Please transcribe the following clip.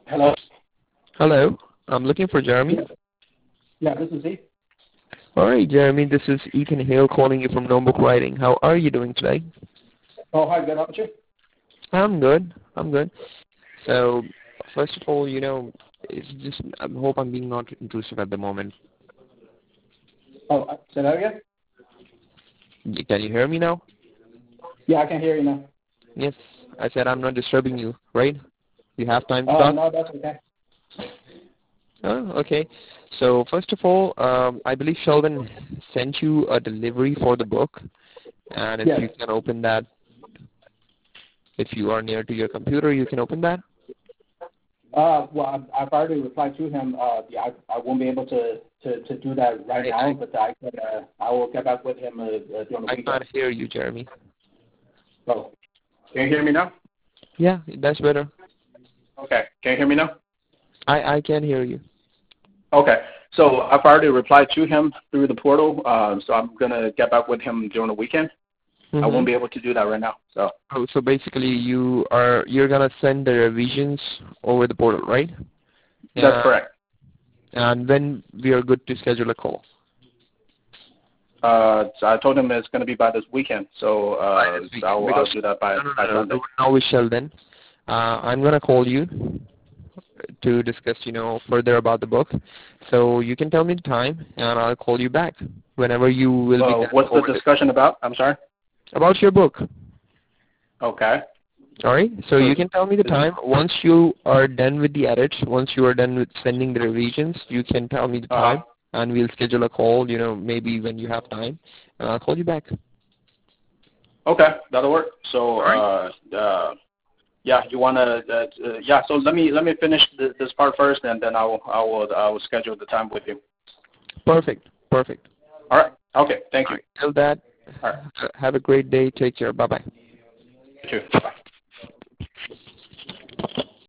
Hello. Hello, I'm looking for Jeremy. Yeah, this is he. All right, Jeremy, this is Ethan Hale calling you from Notebook Writing. How are you doing today? Oh, hi, good. How about you? I'm good. I'm good. So, first of all, it's just I hope I'm being not intrusive at the moment. Oh, say that again? Can you hear me now? Yeah, I can hear you now. Yes, I said I'm not disturbing you, right? You have time to talk? No, that's okay. Oh, okay. So, first of all, I believe Sheldon sent you a delivery for the book, and if Yes. you can open that, if you are near to your computer, you can open that. Well, I've already replied to him. Yeah, I won't be able to do that right now, but I will get back with him during the I weekend. can't hear you, Jeremy. Oh, can you hear me now? Yeah, that's better. Okay. Can you hear me now? I can hear you. Okay. So I've already replied to him through the portal. So I'm gonna get back with him during the weekend. I won't be able to do that right now. So. So basically, you're gonna send the revisions over the portal, right? That's correct. And when we are good to schedule a call. So I told him it's going to be by this weekend, so I'll do that by Sunday. Now we shall then. I'm gonna call you to discuss, further about the book. So you can tell me the time, and I'll call you back whenever you will be. What's the discussion about? I'm sorry. About your book. Okay. All right. So you can tell me the time. Once you are done with the edits, once you are done with sending the revisions, you can tell me the time, and we'll schedule a call, maybe when you have time, and I'll call you back. Okay, that'll work. So, yeah, you wanna, yeah. So let me finish this part first, and then I will schedule the time with you. Perfect. All right. Okay. Thank you. Till that, have a great day. Take care. Bye bye. You too. Bye.